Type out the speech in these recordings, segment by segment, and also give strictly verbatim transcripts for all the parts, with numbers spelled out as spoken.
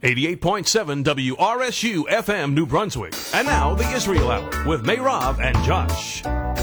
eighty-eight point seven W R S U F M New Brunswick. And now, the Israel Hour with Meirav and Josh.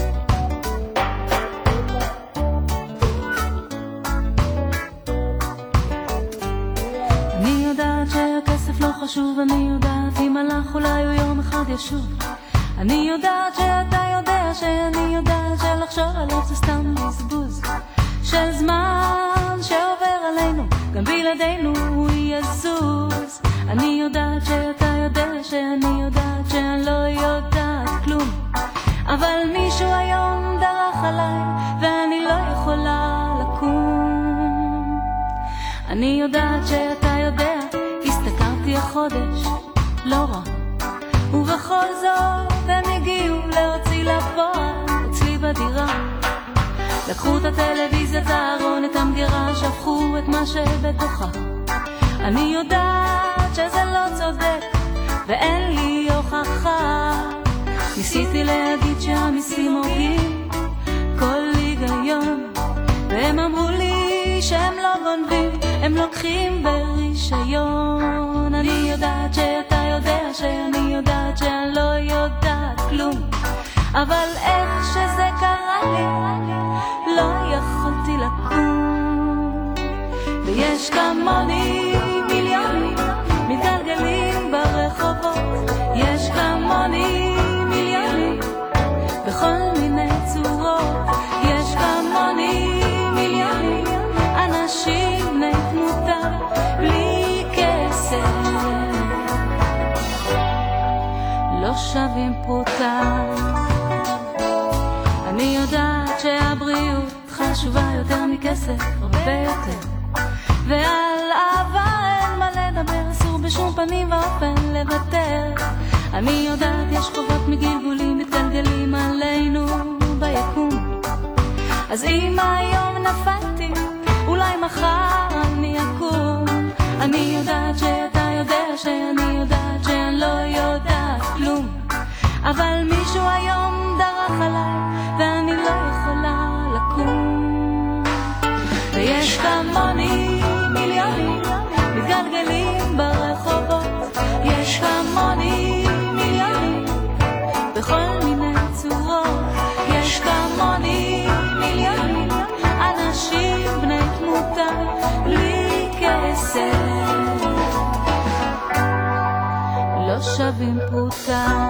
אני יודעת שהכסף לא חשוב, אני יודעת אם הלך אולי הוא יום אחד ישוב. אני יודעת שאתה יודע שאני יודעת שלחשוב עליו זה סתם בזבוז של זמן שעובר עלינו, גם בלעדינו הוא יזוז. אני יודעת שאתה יודע שאני יודעת שאני לא יודעת כלום, אבל מישהו היום דרך עליי ואני לא יכולה לקום. אני יודעת שאתה יודע, הסתכלתי החודש לא רע, ובכל זאת הם הגיעו להוציא לפועל אצלי בדירה. לקחו את הטלוויזיה, את הארון, את המגירה, שפכו את מה שבתוכה. אני יודעת שזה לא צודק ואין לי הוכחה. ניסיתי להגיד שהמיסים הורגים כל היגיון, והם אמרו לי שהם לא גונבים, הם לוקחים ברישיון. אני יודעת שאתה יודע שאני יודעת שאני לא יודעת כלום, אבל איך שזה קרה לי לא יכולתי לקום. ויש כמוני מיליונים מתגלגלים ברחובות, יש כמוני מיליונים בכל מיני צורות, יש כמוני מיליונים אנשים בני תמותה בלי כסף, לא שווים פרוטה. אני יודעת שהבריאות חשובה יותר מכסף, הרבה יותר, ועל אהבה אין מה לדבר, אסור בשום פנים ואופן לוותר. אני יודעת יש חובות מגלגולים מתגלגלים עלינו ביקום, אז אם היום נפלתי אולי מחר אני אקום. אני יודעת שאתה יודע שאני יודעת שאני לא יודעת כלום, אבל מישהו היום דרך עליי ואני לא יכולה לקום. ויש כמוני מיליונים מתגלגלים ברחובות, יש כמוני מיליונים בכל מיני צורות, יש כמוני מיליונים אנשים בני תמותה בלי כסף, לא שווים פרוטה.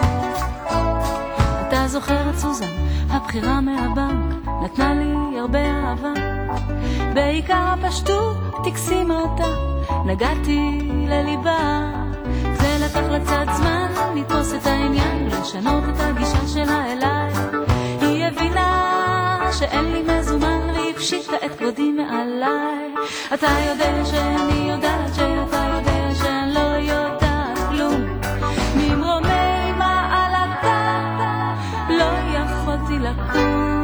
אתה זוכר את סוזן, הבחירה מהבנק נתנה לי הרבה אהבה, בעיקר הפשטות תקסימה אותה, נגעתי לליבה. זה לקח לצד זמן לתפוס את העניין, לשנות את הגישה שלה אליי. היא הבינה שאין לי מזומן והיא פשיטה את כבודי מעליי. אתה יודע שאני יודעת שאתה יודע שאני לא יודעת כלום, ממרומי מעלתה לא יכולתי לקום.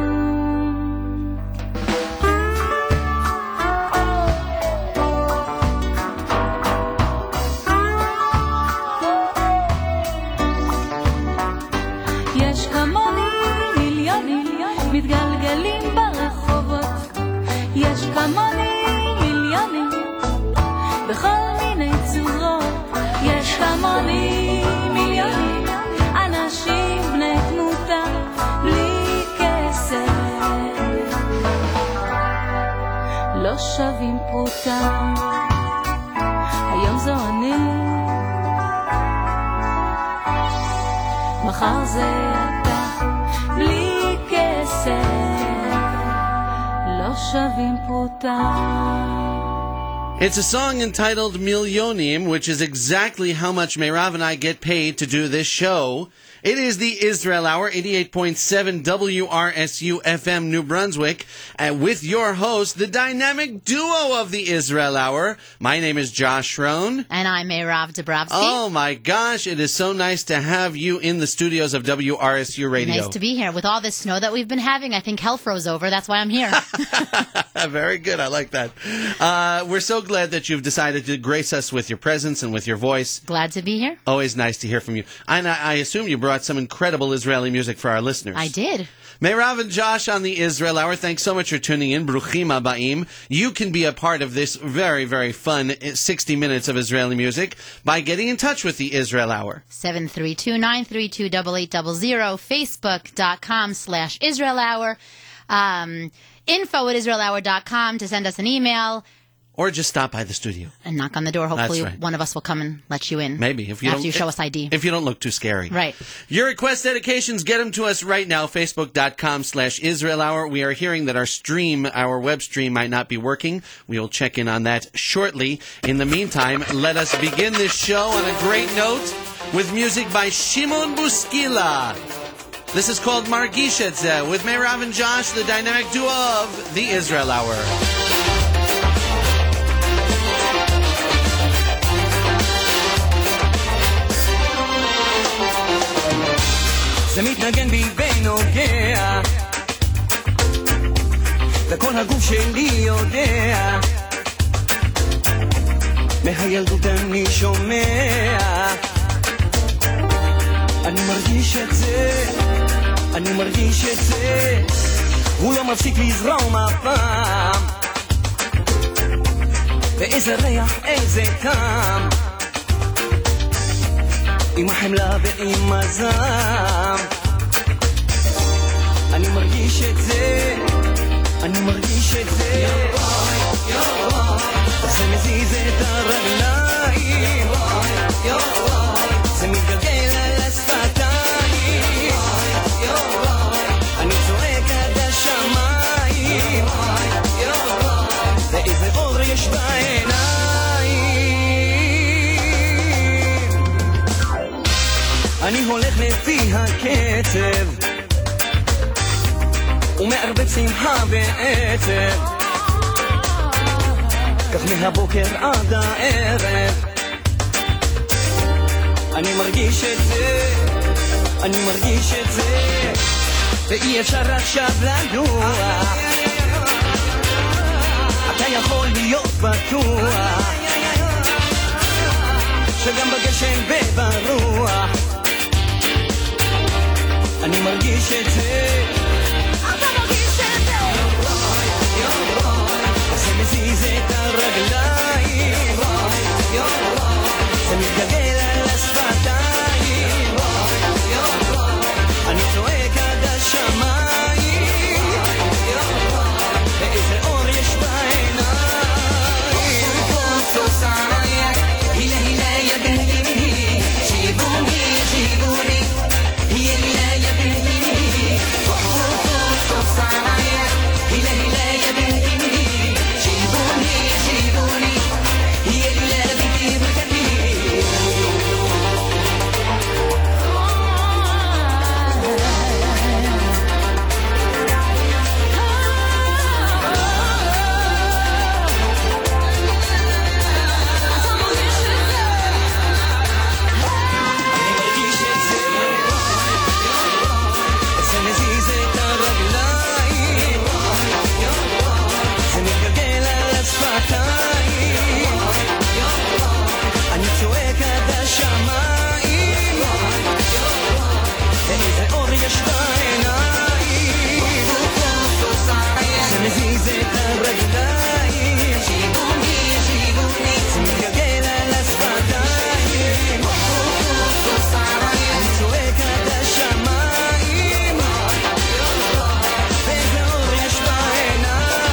יש כמוני מיליונים מתגלגלים ברחובות, יש כמוני מיליונים בכל מיני צורות, יש כמוני מיליונים אנשים בני תמותה בלי כסף, לא שווים פרוטה. היום זו אני, מחר זה אתה, בלי כסף, לא שווים פרוטה. It's a song entitled Milyonium, which is exactly how much Meirav and I get paid to do this show. It is the Israel Hour, eighty-eight point seven W R S U F M New Brunswick, and with your host, the dynamic duo of the Israel Hour. My name is Josh Rohn. And I'm Meirav Dabrowski. Oh my gosh, it is so nice to have you in the studios of W R S U Radio. Nice to be here. With all this snow that we've been having, I think hell froze over. That's why I'm here. Very good. I like that. Uh, we're so glad that you've decided to grace us with your presence and with your voice. Glad to be here. Always nice to hear from you. And I, I assume you brought some incredible Israeli music for our listeners. I did. Meirav and Josh on the Israel Hour. Thanks so much for tuning in. Bruchim Abaim. You can be a part of this very, very fun sixty minutes of Israeli music by getting in touch with the Israel Hour. seven three two, nine three two, eight eight zero zero, facebook.com slash Israel Hour, um, info at israel hour dot com to send us an email. Or just stop by the studio. And knock on the door. Hopefully right. one of us will come and let you in. Maybe. If you after don't, you show us I D. If you don't look too scary. Right. Your request dedications, get them to us right now. Facebook.com slash Israel Hour. We are hearing that our stream, our web stream might not be working. We will check in on that shortly. In the meantime, let us begin this show on a great note with music by Shimon Buskila. This is called Margish Et Zeh with Meirav and Josh, the dynamic duo of the Israel Hour. זה מתנגן בי ונוגע וכל הגוף שלי יודע מהילדות אני שומע אני מרגיש את זה אני מרגיש את זה הוא לא מפסיק לזרום הפעם ואיזה ריח איזה טעם עם החמלה ועם הזעם אני מרגיש את זה אני מרגיש את זה זה מזיז את הרגליים זה מתגלגל על השפתיים אני צועק עד השמיים ואיזה אור יש בעיניים אני הולך לפי הקצב ומערבב שמחה ועצב כך מהבוקר עד הערב אני מרגיש את זה אני מרגיש את זה ואי אפשר עכשיו לנוח אתה יכול להיות בטוח שגם בגשם וברוח אני מרגיש את זה אתה מרגיש את זה זה מזיז את הרגליים זה מתגלגל על השפתיים אני צועק עד השמיים ואיזה אור יש בעיניים הילה הילה יא בני שיבוני שיבוני הילה יא בני وحبوك صايع هلا هلا يا بنتي جيبوني جيبوني هي اللي بدي مكاني אני צועק עד השמיים ואיזה אור יש בעיניים זה מזיז את הרגליים זה מתגלגל על השפתיים אני צועק עד השמיים ואיזה אור יש בעיניים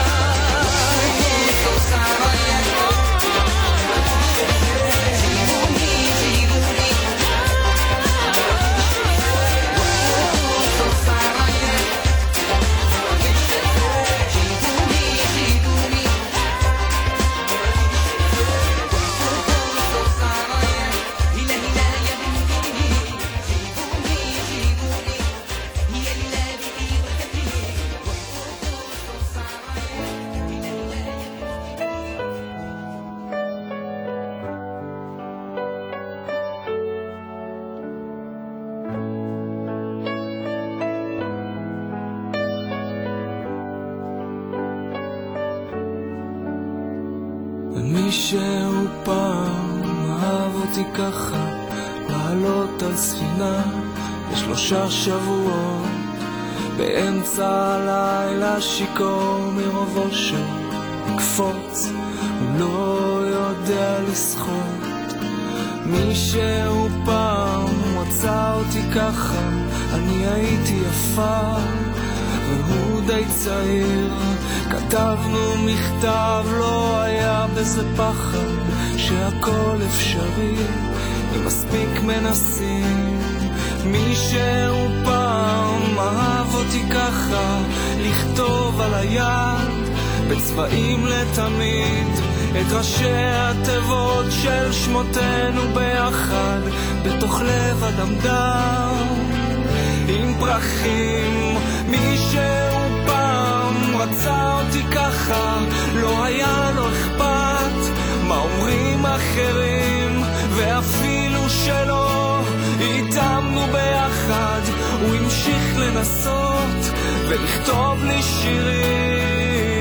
מישהו פעם אהב אותי ככה לעלות על ספינה לשלושה שבועות באמצע הלילה שיכור מרוב אושר קפוץ, הוא לא יודע לשחות. מישהו פעם מצא אותי ככה, אני הייתי יפה והוא די צעיר. כתבנו מכתב, לא היה בזה פחד, שהכל אפשרי אם מספיק מנסים. מישהו פעם אהב אותי ככה, לכתוב על היד בצבעים לתמיד את ראשי התיבות של שמותינו ביחד בתוך לב אדמדם עם פרחים. מישהו פעם רצה אותי ככה, לא היה לו אכפת מה אומרים אחרים, ואפילו שלא התאמנו ביחד הוא המשיך לנסות ולכתוב לי שירים.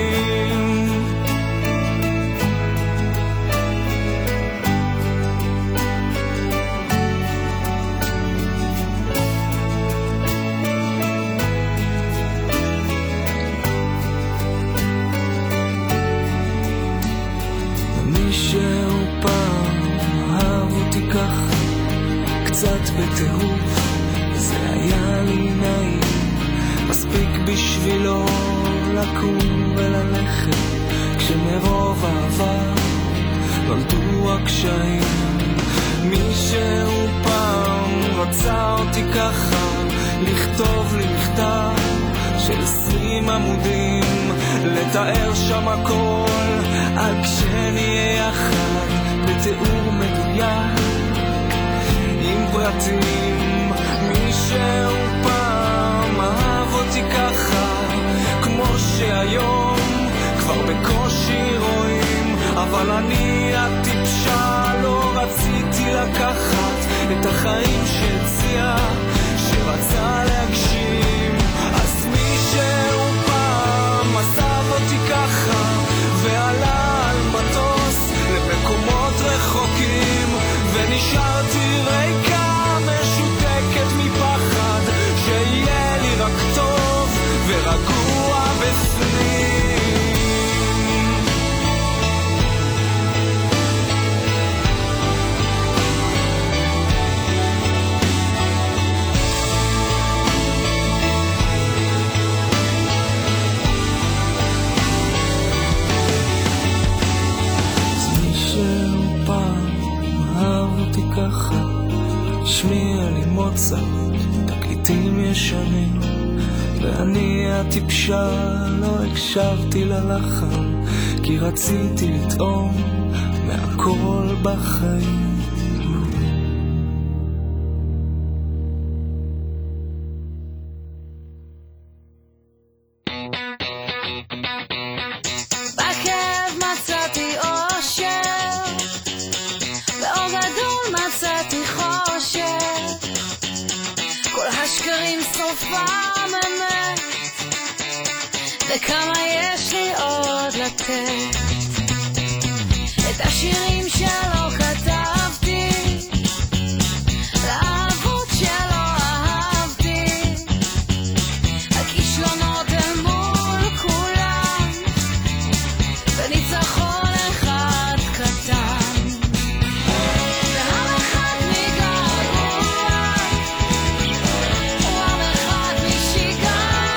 מישהו פעם אהב אותי ככה, קצת בטירוף, זה היה לי נעים, מספיק בשבילו לקום וללכת, כשמרוב אהבה נולדו הקשיים. מישהו פעם רצה אותי ככה, לכתוב לי מכתב של עשרים עמודים, לתאר שם הכל עד כשנהיה יחד בתיאור מדויק עם פרטים. מישהו פעם אהב אותי ככה, כמו שהיום כבר בקושי רואים, אבל אני הטיפשה לא רציתי לקחת את החיים שהציע, שרצה להגשים. אז מישהו פעם עזב אותי ככה ועלה על מטוס למקומות רחוקים, ונשארתי ריקה משותקת מפחד שיהיה לי רק טוב ורגוע בפנים. ככה שמיע לי מוצרט, תקליטים ישנים, ואני הטיפשה לא הקשבתי ללחן, כי רציתי לטעום מהכל בחיים. וכמה יש לי עוד לתת, את השירים שלא כתבתי, לאהבות שלא אהבתי, הכישלונות אל מול כולם, וניצחון אחד קטן, ועם אחד מגעגוע, ועם אחד משיגעון.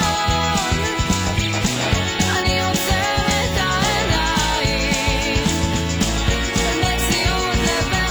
אני עוצם את העיניים, במציאות לבין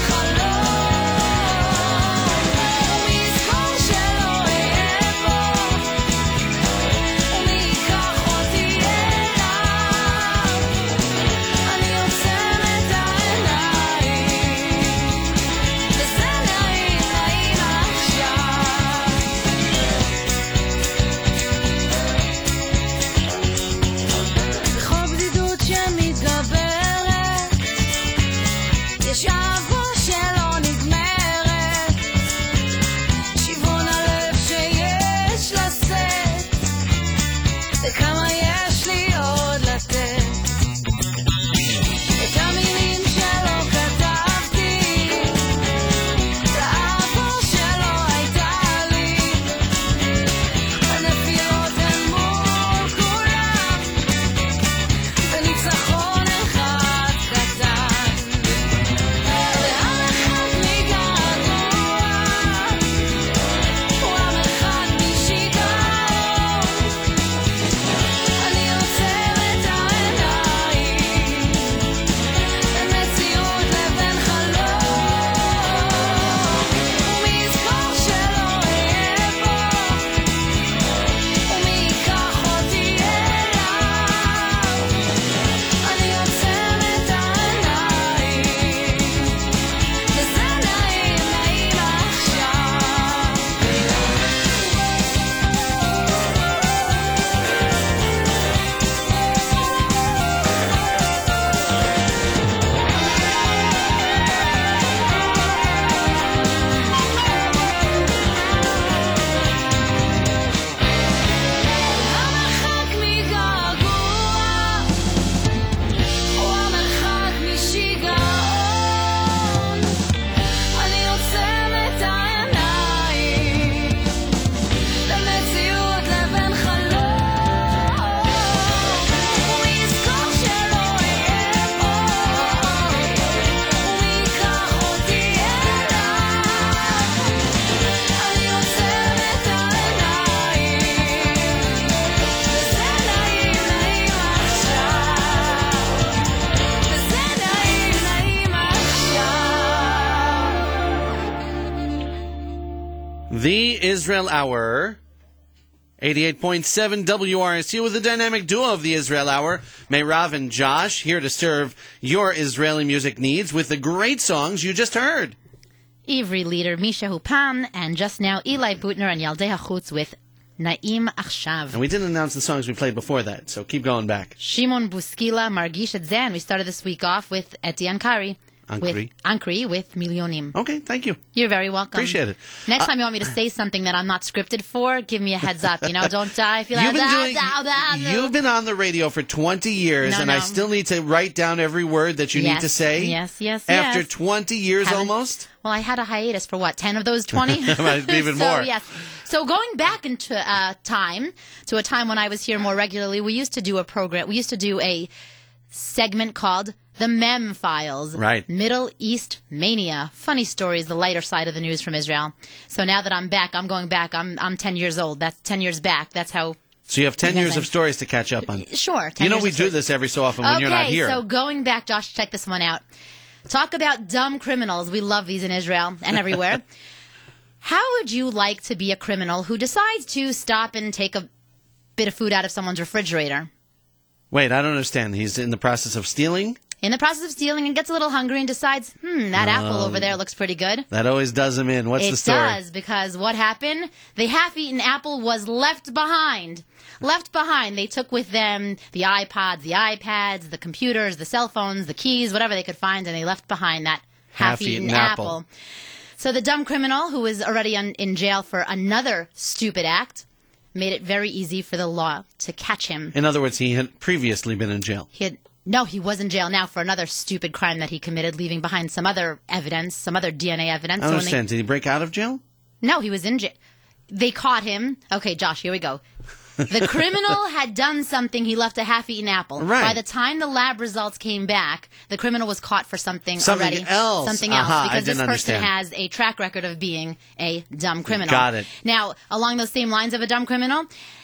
The Israel Hour, eighty-eight point seven W R S U, with the dynamic duo of the Israel Hour, Meirav and Josh, here to serve your Israeli music needs with the great songs you just heard. Ivri leader Misha Hupan, and just now Eli Butner and Yaldei HaChutz with Naim Achshav. And we didn't announce the songs we played before that, so keep going back. Shimon Buskila, Margish et Zeh. We started this week off with Etienne Kari. Ankri. With Ankri with Milyonim. Okay, thank you. You're very welcome. Appreciate it. Next Uh, time you want me to say something that I'm not scripted for, give me a heads up. You know, don't die. Feel You've like, been, "Ah, doing, da, da, da." you've been on the radio for twenty years, No, and no. I still need to write down every word that you Yes, need to say. yes, yes, After yes. twenty years Haven't- almost? Well, I had a hiatus for what, ten of those twenty? Might be even so, more. Yes. So going back into uh, time, to a time when I was here more regularly, we used to do a program, we used to do a segment called The Mem Files. Right. Middle East Mania. Funny stories, the lighter side of the news from Israel. So now that I'm back, I'm going back, I'm I'm ten years old. That's ten years back. That's how... So you have ten Yes, years I- of stories to catch up on. Sure. ten You know years we of do stories. this every so often when okay, you're not here. So going back, Josh, check this one out. Talk about dumb criminals. We love these in Israel and everywhere. How would you like to be a criminal who decides to stop and take a bit of food out of someone's refrigerator? Wait, I don't understand. He's in the process of stealing? In the process of stealing and gets a little hungry and decides, hmm, that apple over there looks pretty good. That always does him in. What's It the story? does, because what happened? The half-eaten apple was left behind. Left behind. They took with them the iPods, the iPads, the computers, the cell phones, the keys, whatever they could find, and they left behind that half-eaten, Half-eaten apple. apple. So the dumb criminal, who was already un- in jail for another stupid act, made it very easy for the law to catch him. In other words, he had previously been in jail. He had No, he was in jail now for another stupid crime that he committed, leaving behind some other evidence, some other D N A evidence. I So don't when they- understand. Did he break out of jail? No, he was in jail. They caught him. Okay, Josh, here we go. The criminal had done something. He left a half-eaten apple. Right. By the time the lab results came back, the criminal was caught for something, Something already. else. Something Aha, else. I Because this didn't person understand. has a track record of being a dumb criminal. Got it. Now, along those same lines of a dumb criminal,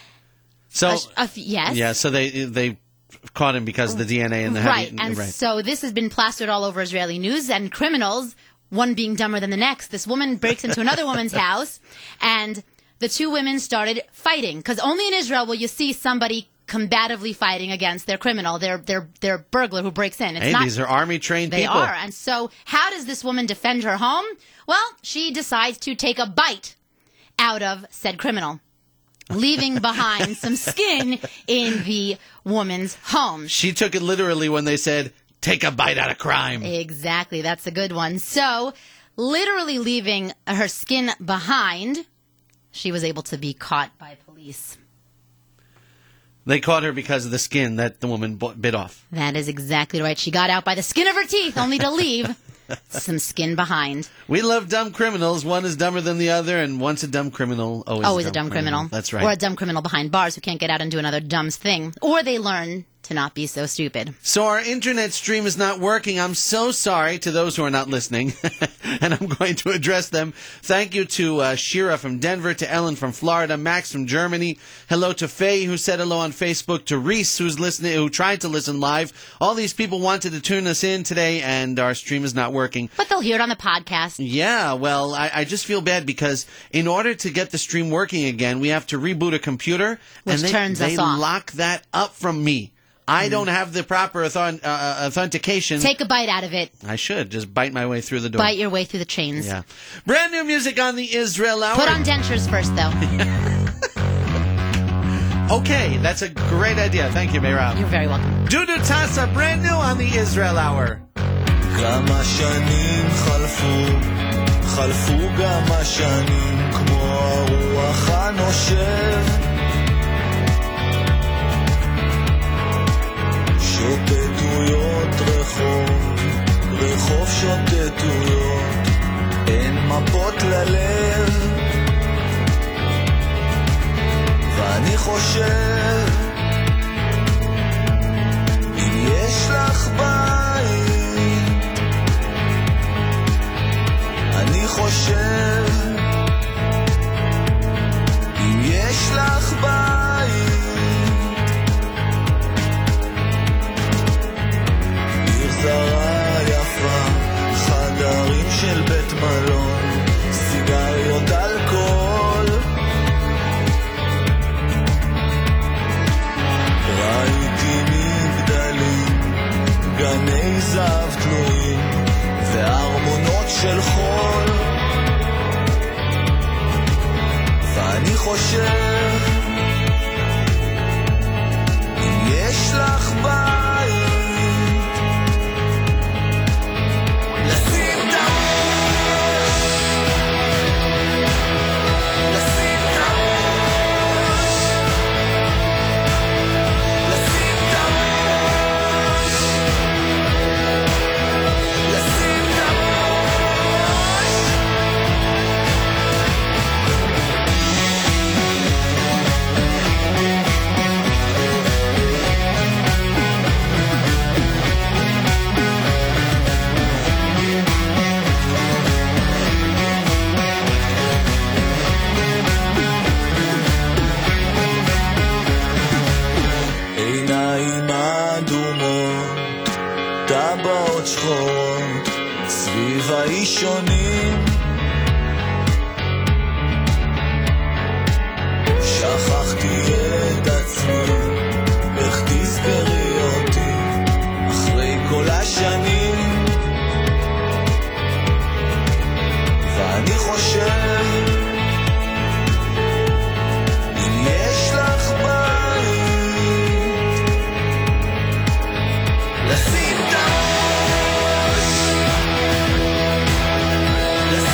So, a, a f- yes. yeah, so they they caught him because of the D N A and the Right, heavy- and right. so this has been plastered all over Israeli news, and criminals, one being dumber than the next. This woman breaks into another woman's house, and the two women started fighting, because only in Israel will you see somebody combatively fighting against their criminal, their their their burglar who breaks in. It's Hey, not, these are army-trained they people. are, and so how does this woman defend her home? Well, she decides to take a bite out of said criminal, leaving behind some skin in the woman's home. She took it literally when they said, take a bite out of crime. Exactly. That's a good one. So, literally leaving her skin behind, she was able to be caught by police. They caught her because of the skin that the woman b- bit off. That is exactly right. She got out by the skin of her teeth, only to leave some skin behind. We love dumb criminals. One is dumber than the other, and once a dumb criminal, always, Always a dumb criminal. That's right. Or a dumb criminal behind bars who can't get out and do another dumb thing. Or they learn to not be so stupid. So our internet stream is not working. I'm so sorry to those who are not listening, and I'm going to address them. Thank you to uh, Shira from Denver, to Ellen from Florida, Max from Germany. Hello to Faye, who said hello on Facebook, to Reese, who's listening, who tried to listen live. All these people wanted to tune us in today, and our stream is not working. But they'll hear it on the podcast. Yeah, well, I, I just feel bad because in order to get the stream working again, we have to reboot a computer, Which and they, turns us they off. lock that up from me. I don't have the proper authent- uh, authentication. Take a bite out of it. I should just bite my way through the door. Bite your way through the chains. Yeah. Brand new music on the Israel Hour. Put on dentures first, though. Okay, that's a great idea. Thank you, Meirav. You're very welcome. Dudu Tassa, brand new on the Israel Hour. כמה שנים חלפו, חלפו גם השנים כמו הרוח הנושב. שוטטויות רחוב, רחוב שוטטויות, אין מפות ללב. ואני חושב, אם יש לך בית, אני חושב, אם יש לך בית, עיר זרה יפה, חדרים של בית מלון, סיגריות אלכוהול, יכול, ואני חושב אם יש לך בית לשים את הראש, לשים את הראש, לשים את הראש, לשים את הראש. עיניים אדומות, טבעות שחורות, סביב האישונים שכחתי את עצמי, איך תזכרי אותי אחרי כל השנים, ואני חושב אם יש לך בית לשים את הראש,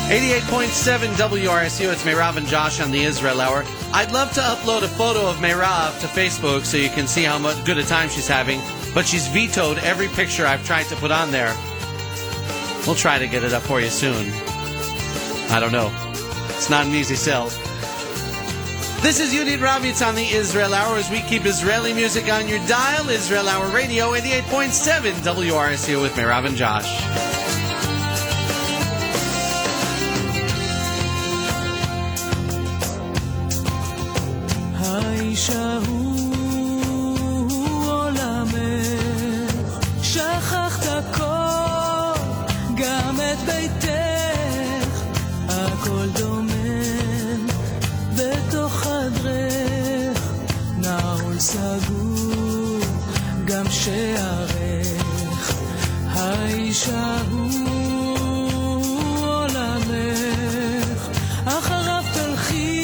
eighty-eight point seven W R S U. It's Meirav and Josh on the Israel Hour. I'd love to upload a photo of Meirav to Facebook so you can see how much good a time she's having, but she's vetoed every picture I've tried to put on there. We'll try to get it up for you soon. I don't know. It's not an easy sell. This is Yudit Ravitz on the Israel Hour as we keep Israeli music on your dial. Israel Hour Radio, eighty-eight point seven W R S U with Meirav and Josh. האישה הוא עולמך, שכחת הכל, גם את ביתך, הכל דומם בתוך חדרך, נעול סגור, גם שערך. האישה הוא עולמך, אחריו תלכי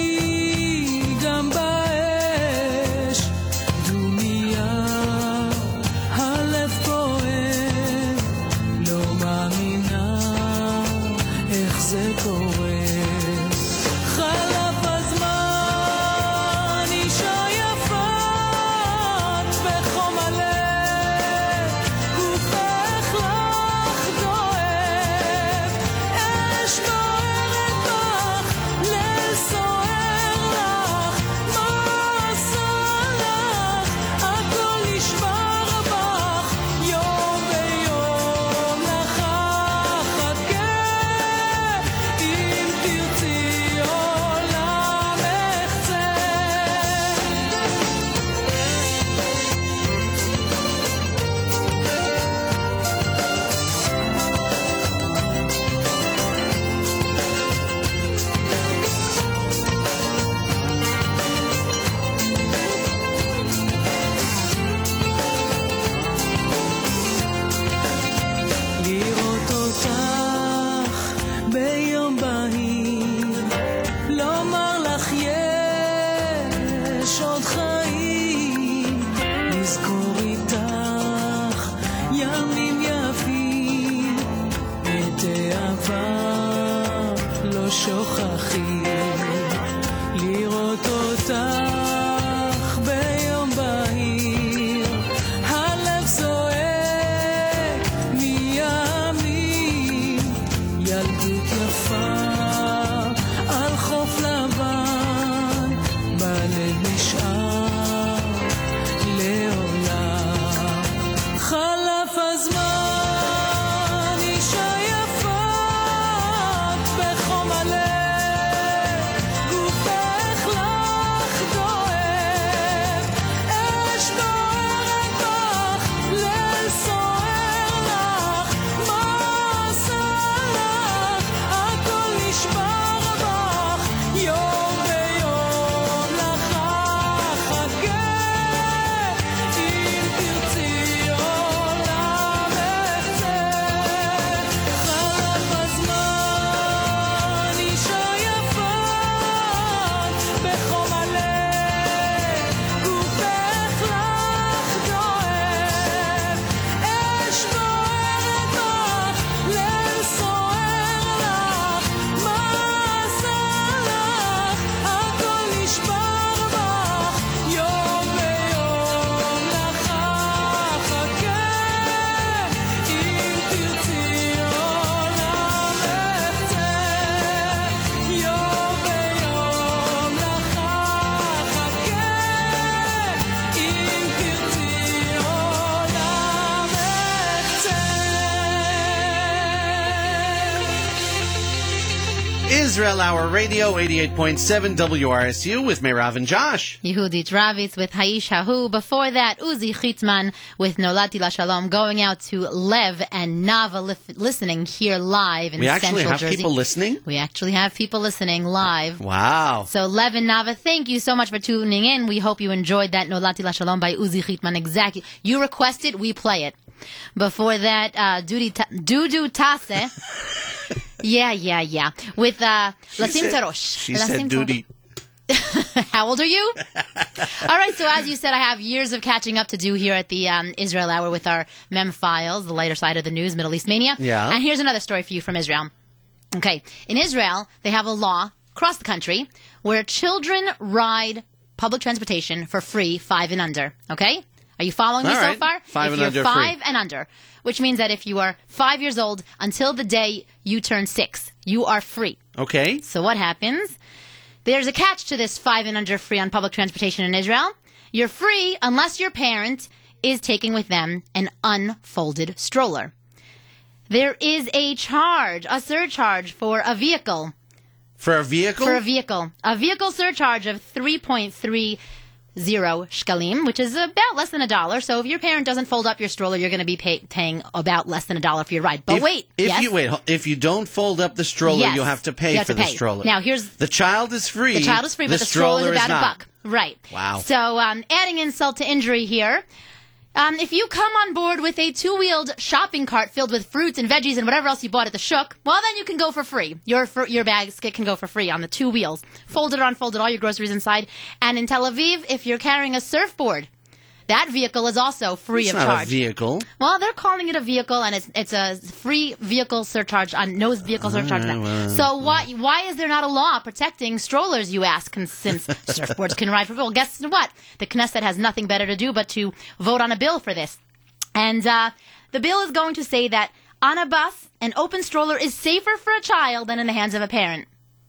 Israel Hour Radio, eighty-eight point seven W R S U with Meirav and Josh. Yehudit Ravitz with Haish Hahu. Before that, Uzi Chitzman with Nolati La Shalom. Going out to Lev and Nava li- listening here live in we Central Jersey. We actually have people listening? We actually have people listening live. Wow. So Lev and Nava, thank you so much for tuning in. We hope you enjoyed that Nolati La Shalom by Uzi Chitzman. Exactly. You requested, we play it. Before that, uh, Dudu ta- Dudu Tase. Yeah, yeah, yeah. With uh, Lasim Tarosh. She said duty. How old are you? All right, so as you said, I have years of catching up to do here at the um, Israel Hour with our Mem Files, the lighter side of the news, Middle East Mania. Yeah. And here's another story for you from Israel. Okay. In Israel, they have a law across the country where children ride public transportation for free, five and under. Okay? Are you following me All so right. far? Five if and you're under five free. and under, which means that if you are five years old until the day you turn six, you are free. Okay. So what happens? There's a catch to this five and under free on public transportation in Israel. You're free unless your parent is taking with them an unfolded stroller. There is a charge, a surcharge for a vehicle. For a vehicle? For a vehicle. A vehicle surcharge of three point three zero shkalim, which is about less than a dollar. So if your parent doesn't fold up your stroller, you're going to be pay, paying about less than a dollar for your ride. But if, wait. If yes? you wait, if you don't fold up the stroller, Yes. you'll have to pay You have for to the pay. stroller. Now, here's- the child is free. The child is free, the but the stroller is about not. a buck. Right. Wow. So, um, adding insult to injury here. Um, if you come on board with a two-wheeled shopping cart filled with fruits and veggies and whatever else you bought at the shuk, well, then you can go for free. Your fr- your basket can go for free on the two wheels. Folded or unfolded, all your groceries inside. And in Tel Aviv, if you're carrying a surfboard, that vehicle is also free It's of not charge. a vehicle. Well, they're calling it a vehicle, and it's it's a free vehicle surcharge on no vehicle surcharge. right, on that. well. So why why is there not a law protecting strollers? You ask, and since surfboards can ride for free. Well, guess what? The Knesset has nothing better to do but to vote on a bill for this, and uh, the bill is going to say that on a bus, an open stroller is safer for a child than in the hands of a parent.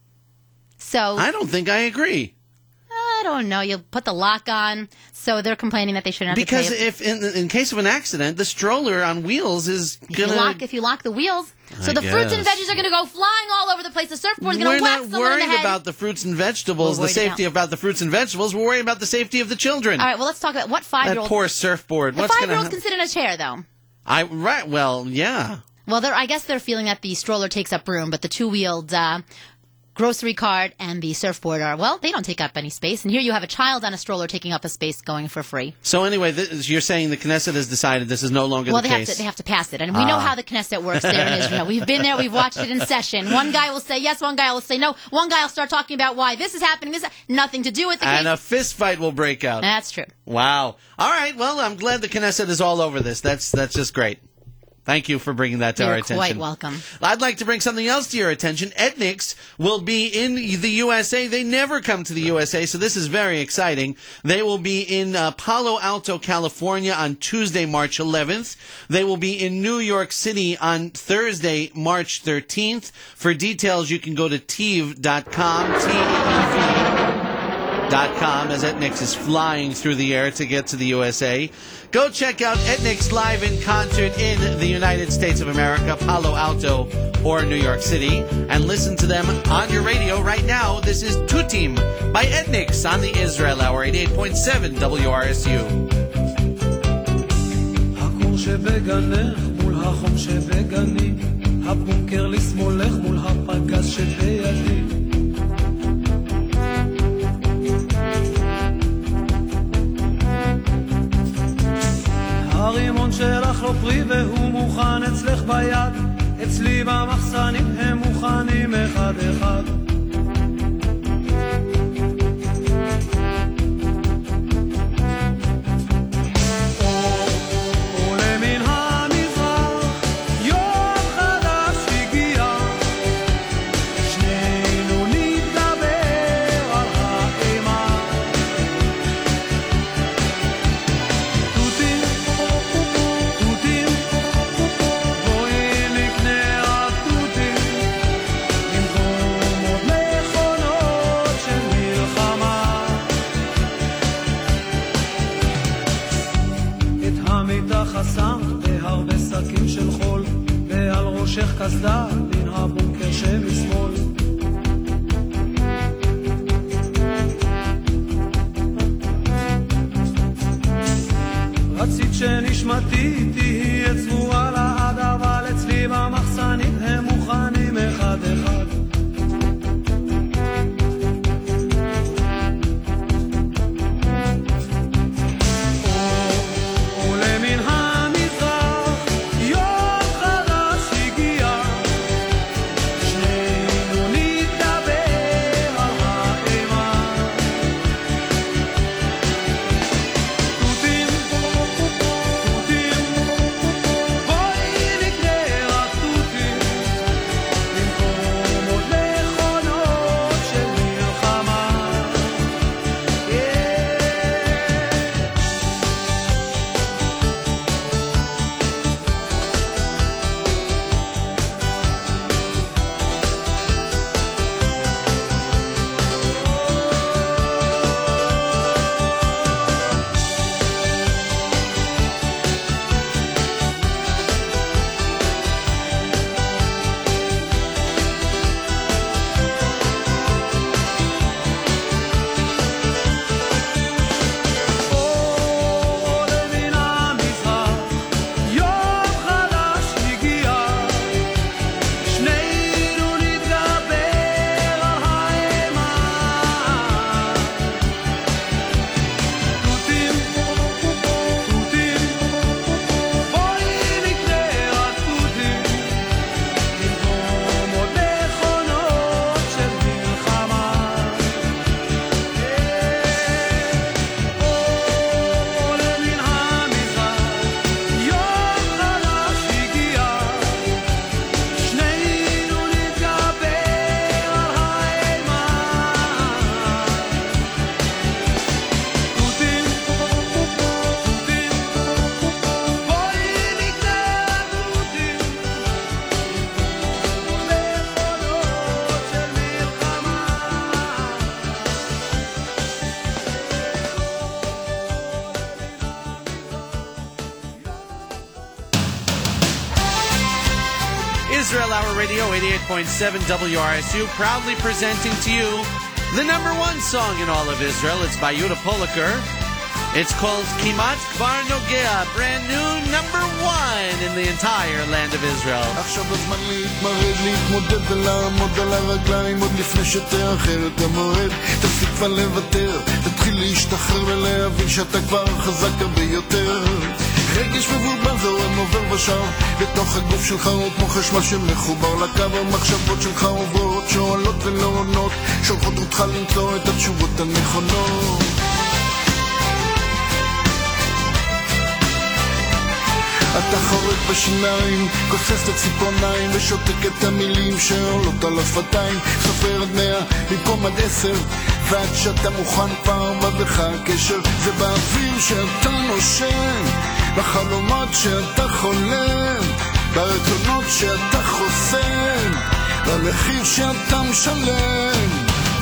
So I don't think I agree. I don't know. You put the lock on, so they're complaining that they shouldn't have Because to pay. if in in case of an accident, the stroller on wheels is If you gonna. lock, if you lock the wheels, so I the fruits and guess. veggies are going to go flying all over the place. The surfboard is going We're to whack not someone in the worried head. about the fruits and vegetables, We're the worried safety about- about the fruits and vegetables. We're worried about the safety of the children. All right, well, let's talk about what that five-year-old. poor surfboard. The What's going five-year-old to can sit in a chair, though. I right. Well, yeah. Well, they're, I guess they're feeling that the stroller takes up room, but the two-wheeled uh, grocery cart and the surfboard are, well, they don't take up any space. And here you have a child on a stroller taking up a space going for free. So anyway, this, you're saying the Knesset has decided this is no longer Well, the they case. have to they have to pass it, and we know Ah. how the Knesset works there in Israel. We've been there, we've watched it in session. One guy will say yes, one guy will say no. One guy will start talking about why this is happening. This is nothing to do with the and case. a fist fight will break out. That's true. Wow. All right. Well, I'm glad the Knesset is all over this. That's that's just great. Thank you for bringing that to You're our attention. quite welcome. I'd like to bring something else to your attention. Ethnix will be in the U S A. They never come to the U S A, so this is very exciting. They will be in uh, Palo Alto, California on Tuesday, March eleventh. They will be in New York City on Thursday, March thirteenth. For details, you can go to tiv dot com, T E E V dot com, as Ethnix is flying through the air to get to the U S A. Go check out Ethnix live in concert in the United States of America, Palo Alto, or New York City, and listen to them on your radio right now. This is Tutim by Ethnix on the Israel Hour, eighty-eight point seven W R S U. הכור שבגנך מול החום שבגני, הבונקר לשמאלך מול הפגז שבידי. הרימון שלך לא פרי והוא מוכן אצלך ביד, אצלי במחסנים הם מוכנים אחד אחד. ולמן המזרח יום חדש הגיע, שנינו נתגבר על האימה. תותים, תותים, בואי נקנה התותים, במקום עוד מכונות של מלחמה. את המיטה חסמת בהרבה שקים של חול, ועל ראשך קסדה מן הבונקר שמשמאל. רצית שנשמתי תהיה צבועה לעד, אבל אצלי במחסנית הם מוכנים אחד אחד. ולמן המזרח יום חדש הגיע, שנינו נתגבר על האימה. תותים, תותים, בואי Israel Hour Radio, eighty-eight point seven W R S U, proudly presenting to you the number one song in all of Israel. It's by Yehuda Polaker. It's called Kimat Kvar Nogea, brand new number one in the entire land of Israel. עכשיו הזמן להתמרד, להתמודד ולעמוד על הרגליים עוד לפני שתאחר את המועד. תפסיק כבר לוותר, תתחיל להשתחרר ולהבין שאתה כבר חזק הרבה יותר. רגש מבולבל זורם עובר ושב בתוך הגוף שלך הוא כמו חשמל שמחובר לקו. המחשבות שלך עוברות, שואלות ולא עונות, שולחות אותך למצוא את התשובות הנכונות. אתה חורק בשיניים, כוסס את הציפורניים ושותק את המילים שעולות על השפתיים. סופר עד מאה במקום עד עשר, ועד שאתה מוכן כבר בך הקשר. זה באוויר שאתה נושם, בחלומות שאתה חולם, ברצונות שאתה חוסם, במחיר שאתה משלם.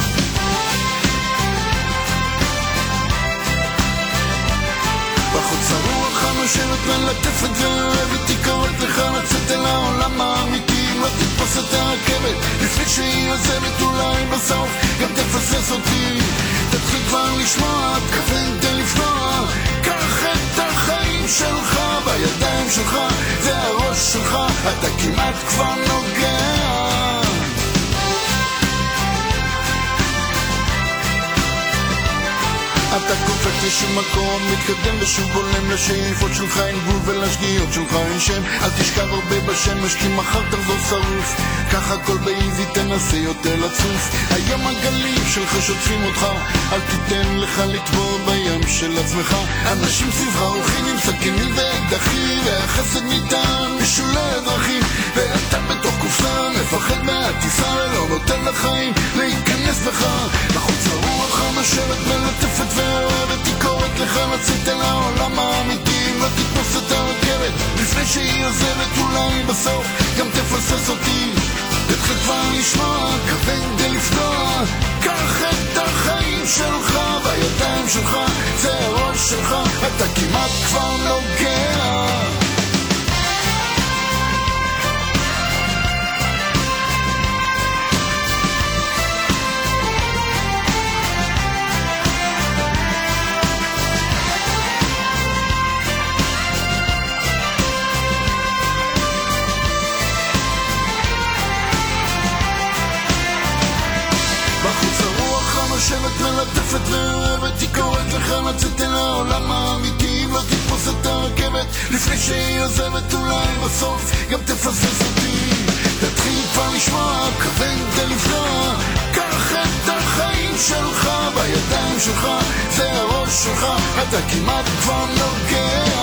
בחוץ הרוח הנושבת מלטפת ואוהבת, היא קוראת לך לצאת אל העולם האמיתי. לא תתפוס את הרכבת לפני שהיא עוזבת, אולי בסוף גם תפסס אותי. תתחיל כבר לשמוע, תכוון תן לפנוע, קח את החיים שלך בידיים שלך, זה הראש שלך, אתה כמעט כבר נוגע. אתה קופץ לשום מקום, מתקדם ושוב בולם לשאיפות שלך אין גבול ולשגיאות שלך אין שם. אל תשכב הרבה בשמש כי מחר תחזור שרוף, ככה הכל באיזי תנסה יותר לצוף. היום הגלים שלך שוטפים אותך, אל תיתן לך לטבוע בים של עצמך. אנשים סביבך הולכים עם סכינים ואקדחים, והחסד ניתן משולי דרכים, ואתה בתוך קופסה מפחד מהטיסה ולא נותן לחיים להיכנס בך. בחוץ הרוח הנושבת מלטפת ואוהבת, היא קוראת לך לצאת אל העולם האמיתי. לא תתפוס את הרכבת לפני שהיא עוזבת, אולי בסוף גם תפסס אותי. תתחיל כבר לשמוע, כוון די לפנוע, קח את החיים שלך בידיים שלך, זה הראש שלך, אתה כמעט כבר נוגע. נושבת מלטפת ואוהבת, היא קוראת לך לצאת אל העולם האמיתי. לא תתפוס את הרכבת לפני שהיא עוזבת, אולי בסוף גם תפסס אותי. תתחיל כבר לשמוע, כוון די לפנוע, קח את החיים שלך בידיים שלך, זה הראש שלך, אתה כמעט כבר נוגע.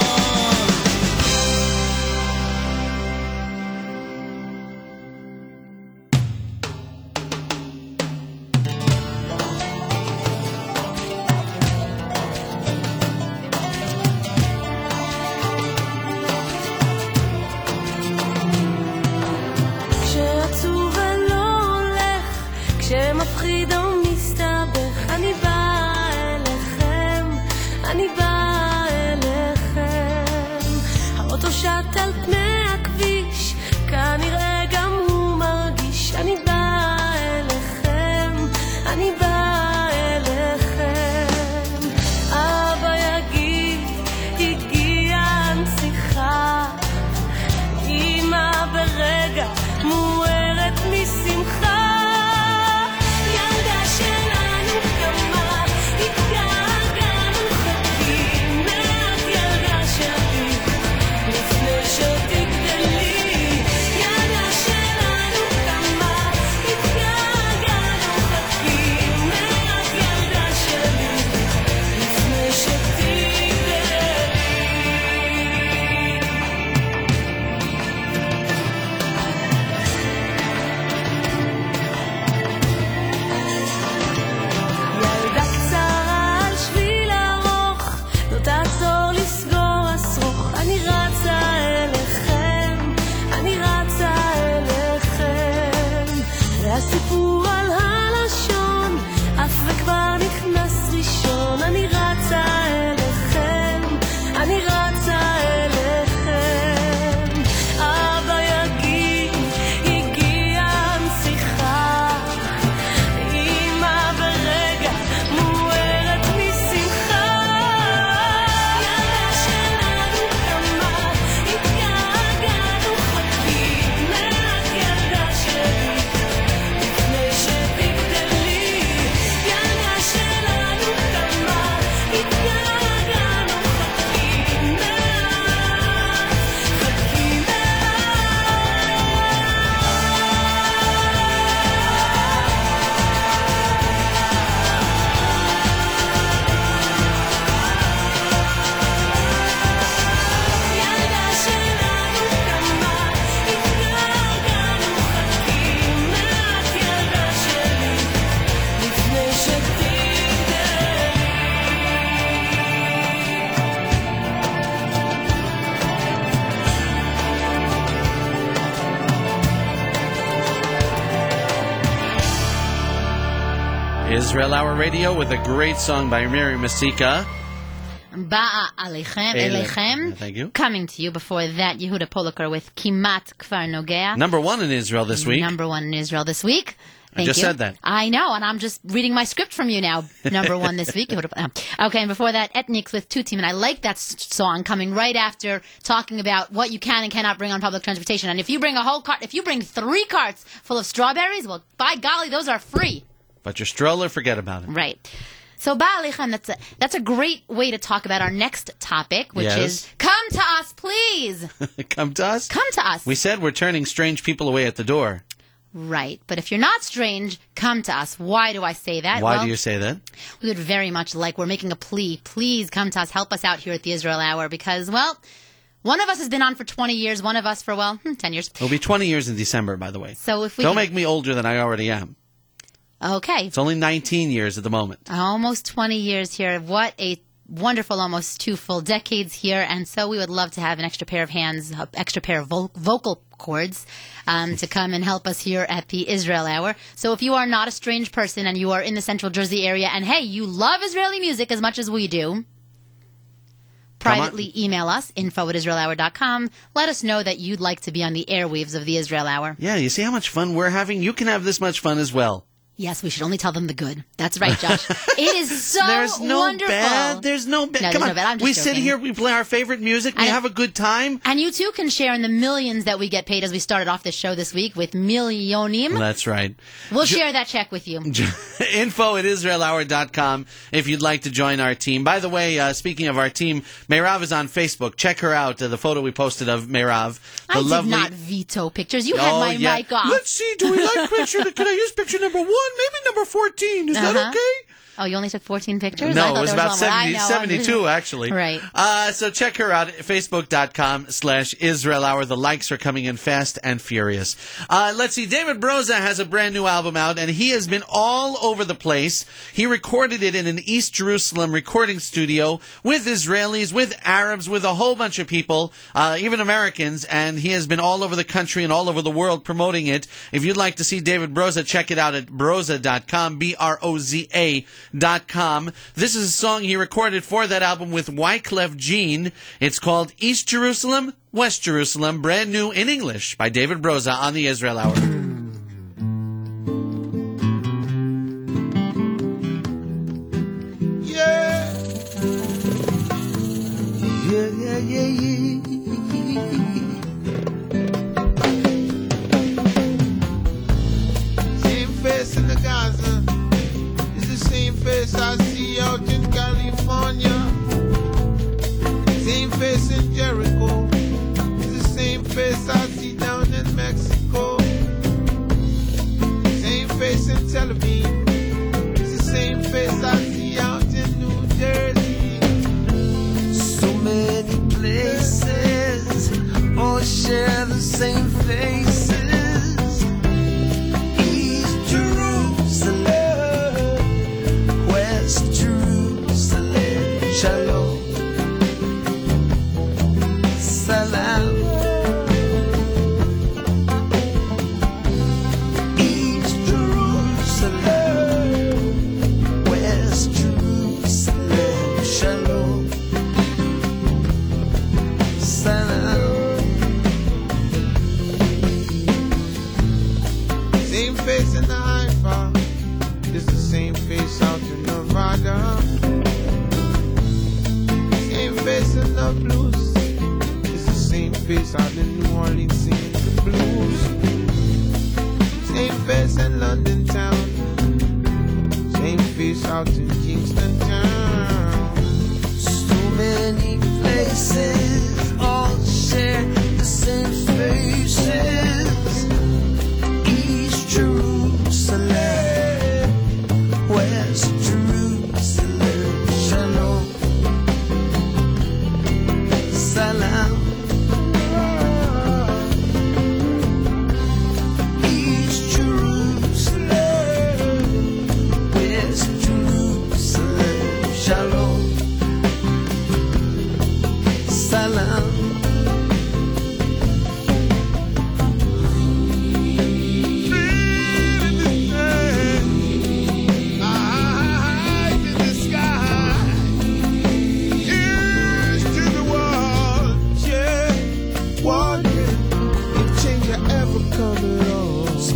מוארת משמחה, ילדה Israel Hour Radio with a great song by Miri Masika. Ba'a Aleichem, Elechem. Thank you. Coming to you before that, Yehuda Polaker with Kimat Kfar Nogea. Number one in Israel this week. Number one in Israel this week. Thank I just you. said that. I know, and I'm just reading my script from you now. Number one this week. Okay, and before that, Ethnics with Two Team. And I like that s- song coming right after talking about what you can and cannot bring on public transportation. And if you bring a whole cart, if you bring three carts full of strawberries, well, by golly, those are free. But your stroller, forget about it. Right. So, Ba'alechem, that's a, that's a great way to talk about our next topic, which Yes. is come to us, please. Come to us. Come to us. We said we're turning strange people away at the door. Right. But if you're not strange, come to us. Why do I say that? Why well, do you say that? we would very much like, we're making a plea. Please come to us. Help us out here at the Israel Hour because, well, one of us has been on for twenty years, one of us for, well, hmm, ten years. It'll be twenty years in December, by the way. So if we Don't can- make me older than I already am. Okay. It's only nineteen years at the moment. Almost twenty years here. What a wonderful, almost two full decades here. And so we would love to have an extra pair of hands, an extra pair of vo- vocal cords um, to come and help us here at the Israel Hour. So if you are not a strange person and you are in the Central Jersey area and, hey, you love Israeli music as much as we do, privately email us, info at israel hour dot com. Let us know that you'd like to be on the airwaves of the Israel Hour. Yeah, you see how much fun we're having? You can have this much fun as well. Yes, we should only tell them the good. That's right, Josh. It is so There's no wonderful. bad. There's no bad. No, Come there's on. no bad. I'm just we joking. sit here, we play our favorite music, we And- have a good time. And you too can share in the millions that we get paid as we started off this show this week with Millionim. That's right. We'll share that check with you. Info at israel hour dot com if you'd like to join our team. By the way, uh, speaking of our team, Meirav is on Facebook. Check her out, uh, the photo we posted of Meirav. The I lovely... did not veto pictures. You had Oh, my yeah. mic off. Let's see, do we like picture? Can I use picture number one? Maybe number fourteen. Is that Uh-huh. okay? Oh, you only took fourteen pictures? I No, thought it was there about one where I seventy, know. seventy-two, actually. Right. Uh, so check her out at facebook.com slash Israel Hour. The likes are coming in fast and furious. Uh, let's see. David Broza has a brand new album out, and he has been all over the place. He recorded it in an East Jerusalem recording studio with Israelis, with Arabs, with a whole bunch of people, uh, even Americans, and he has been all over the country and all over the world promoting it. If you'd like to see David Broza, check it out at broza dot com, B R O Z A dot com. This is a song he recorded for that album with Wyclef Jean. It's called East Jerusalem, West Jerusalem, brand new in English by David Broza on the Israel Hour. Yeah. Yeah, yeah, yeah, yeah. Same face in the Gaza. It's the same face I see out in California. Same face in Jericho. It's the same face I see down in Mexico. Same face in Tel Aviv. It's the same face I see out in New Jersey. So many places all share the same faces. East Jerusalem, West Jerusalem, Shalom, Salam. East Jerusalem, West Jerusalem, Shalom, Salam. Same face in the Haifa, it's the same face out in Nevada. Same face in the blues, it's the same face out in New Orleans singing the blues. Same face in London town, same face out in Kingston town. So many places all share the same faces. East Jerusalem, West Jerusalem, Shalom, Salam. East Jerusalem, West Jerusalem, Shalom, Salam.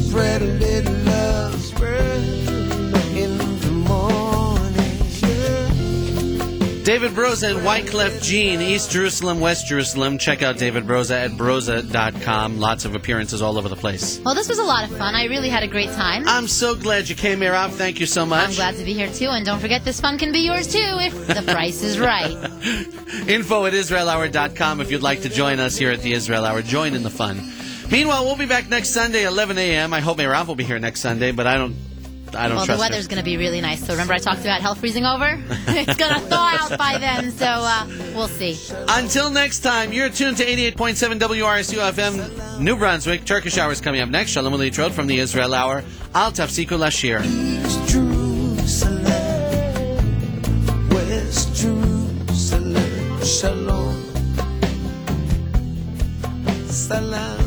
spread a little love, spread in the morning. Yeah. David Broza and Wyclef Jean, East Jerusalem, West Jerusalem. Check out David Broza at broza dot com. Lots of appearances all over the place. Well, this was a lot of fun. I really had a great time. I'm so glad you came, Merav. Thank you so much. I'm glad to be here, too. And don't forget, this fun can be yours, too, if the price is right. Info at Israel Hour dot com if you'd like to join us here at the Israel Hour. Join in the fun. Meanwhile, we'll be back next Sunday, eleven a.m. I hope Merav will be here next Sunday, but I don't I don't well, trust the weather's her. going to be really nice. So remember I talked about hell freezing over? It's going to thaw out by then, so uh, we'll see. Until next time, you're tuned to eighty-eight point seven W R S U F M, New Brunswick. Turkish Hour's coming up next. Shalom Alitrod from the Israel Hour. Al Tafsiku Lashir. East Jerusalem, West Jerusalem, Shalom, Salam.